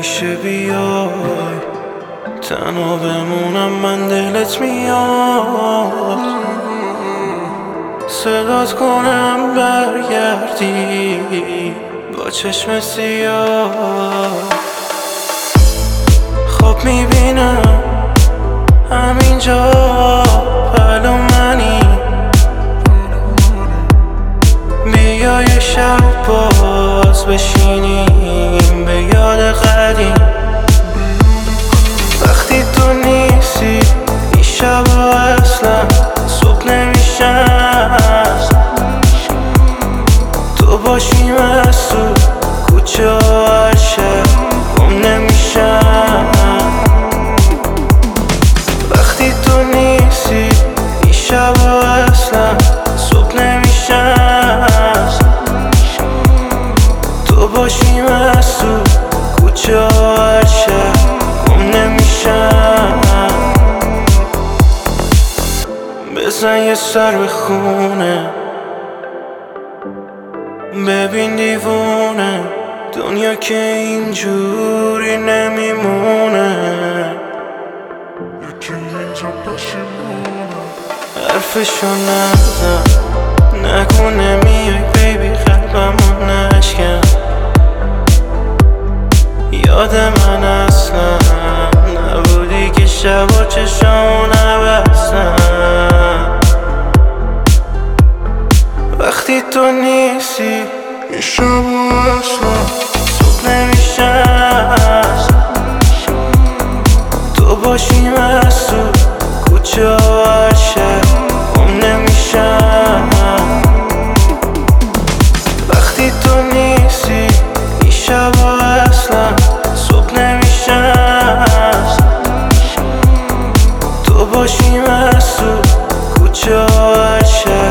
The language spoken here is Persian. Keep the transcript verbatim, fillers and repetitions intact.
میشه بیای تنها بمونم، من دلت میاد صدات کنم برگردی با چشم سیاه. خواب میبینم همینجا پلو منی، بیا یه شب باز بشینیم به یاد قدیم. وقتی تو نیستی این شبا اصلا صبح نمیشن، تو باشیم از تو کوچه و هر شب گم نمیشن. وقتی تو نیستی این شبا اصلا صبح نمیشن، تو باشیم از تو کوچه و هر شب گم نمیشن. بزن یه سر به خونه ببین دیوونه دنیا که اینجوری نمیمونه. یکی اینجا پشیمونه حرفشو نزن نگو نمیای بیبی، قلبمو نشکن. یاد من اصلا نبودی که شب و چشمو نبستم. وقتی تو نیستی این شبا اصلا صبح نمیشن، تو باشیم از تو کوچه و هر شب گم نمیشن. وقتی تو نیستی این شبا اصلا صبح نمیشن، تو باشیم از تو کوچه و هر شب